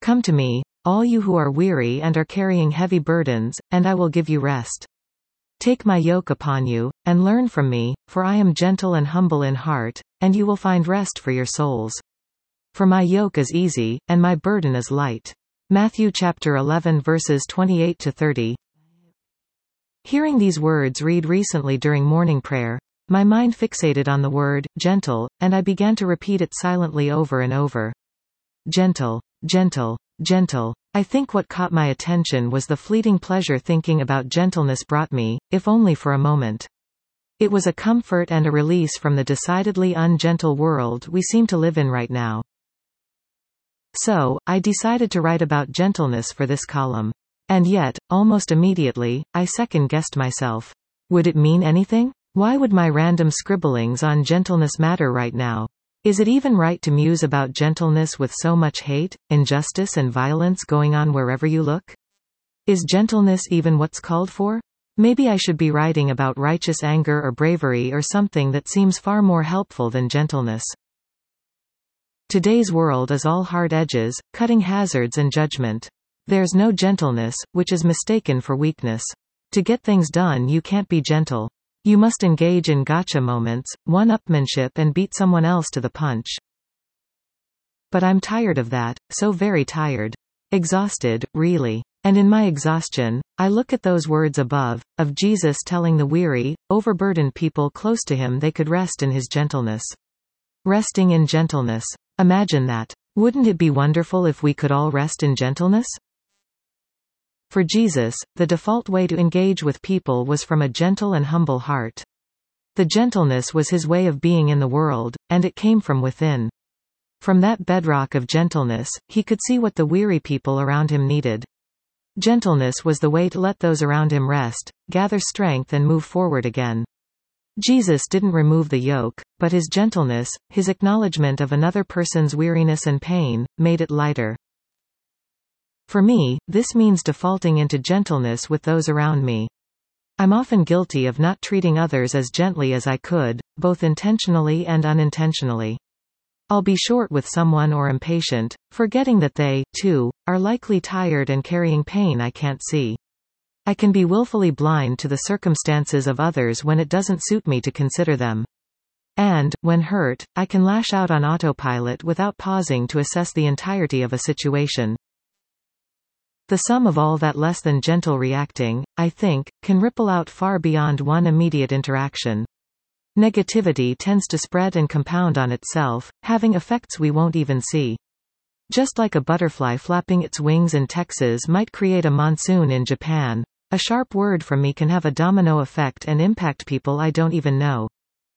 Come to me, all you who are weary and are carrying heavy burdens, and I will give you rest. Take my yoke upon you, and learn from me, for I am gentle and humble in heart, and you will find rest for your souls. For my yoke is easy, and my burden is light. Matthew chapter 11 verses 28 to 30. Hearing these words read recently during morning prayer, my mind fixated on the word, gentle, and I began to repeat it silently over and over. Gentle, gentle, gentle. I think what caught my attention was the fleeting pleasure thinking about gentleness brought me, if only for a moment. It was a comfort and a release from the decidedly ungentle world we seem to live in right now. So, I decided to write about gentleness for this column. And yet, almost immediately, I second-guessed myself. Would it mean anything? Why would my random scribblings on gentleness matter right now? Is it even right to muse about gentleness with so much hate, injustice and violence going on wherever you look? Is gentleness even what's called for? Maybe I should be writing about righteous anger or bravery or something that seems far more helpful than gentleness. Today's world is all hard edges, cutting hazards and judgment. There's no gentleness, which is mistaken for weakness. To get things done you can't be gentle. You must engage in gotcha moments, one-upmanship and beat someone else to the punch. But I'm tired of that, so very tired. Exhausted, really. And in my exhaustion, I look at those words above, of Jesus telling the weary, overburdened people close to him they could rest in his gentleness. Resting in gentleness. Imagine that. Wouldn't it be wonderful if we could all rest in gentleness? For Jesus, the default way to engage with people was from a gentle and humble heart. The gentleness was his way of being in the world, and it came from within. From that bedrock of gentleness, he could see what the weary people around him needed. Gentleness was the way to let those around him rest, gather strength and move forward again. Jesus didn't remove the yoke, but his gentleness, his acknowledgement of another person's weariness and pain, made it lighter. For me, this means defaulting into gentleness with those around me. I'm often guilty of not treating others as gently as I could, both intentionally and unintentionally. I'll be short with someone or impatient, forgetting that they, too, are likely tired and carrying pain I can't see. I can be willfully blind to the circumstances of others when it doesn't suit me to consider them. And, when hurt, I can lash out on autopilot without pausing to assess the entirety of a situation. The sum of all that less than gentle reacting, I think, can ripple out far beyond one immediate interaction. Negativity tends to spread and compound on itself, having effects we won't even see. Just like a butterfly flapping its wings in Texas might create a monsoon in Japan, a sharp word from me can have a domino effect and impact people I don't even know.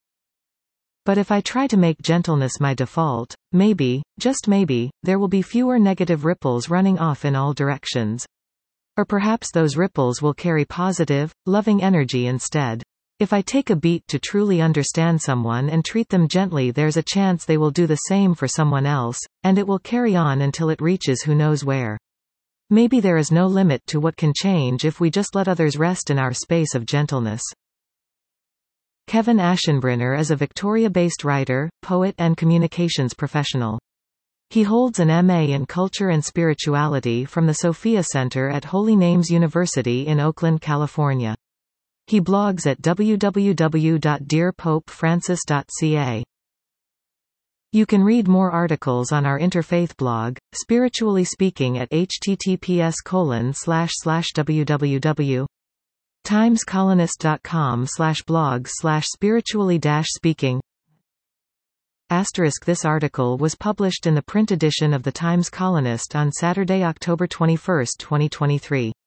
But if I try to make gentleness my default, maybe, just maybe, there will be fewer negative ripples running off in all directions. Or perhaps those ripples will carry positive, loving energy instead. If I take a beat to truly understand someone and treat them gently, there's a chance they will do the same for someone else, and it will carry on until it reaches who knows where. Maybe there is no limit to what can change if we just let others rest in our space of gentleness. Kevin Aschenbrenner is a Victoria-based writer, poet and communications professional. He holds an MA in Culture and Spirituality from the Sophia Center at Holy Names University in Oakland, California. He blogs at www.dearpopefrancis.ca. You can read more articles on our Interfaith blog, Spiritually Speaking, at https://www.timescolonist.com/blogs/spiritually-speaking. This article was published in the print edition of the Times Colonist on Saturday, October 21, 2023.